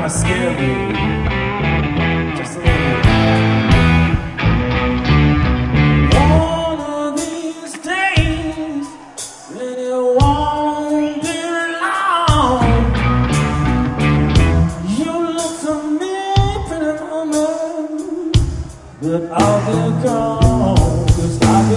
kind of scared me. Just a little bit. One of these days, and it won't be long. You look to me, pretty woman, but I'll be gone, 'cause I'll be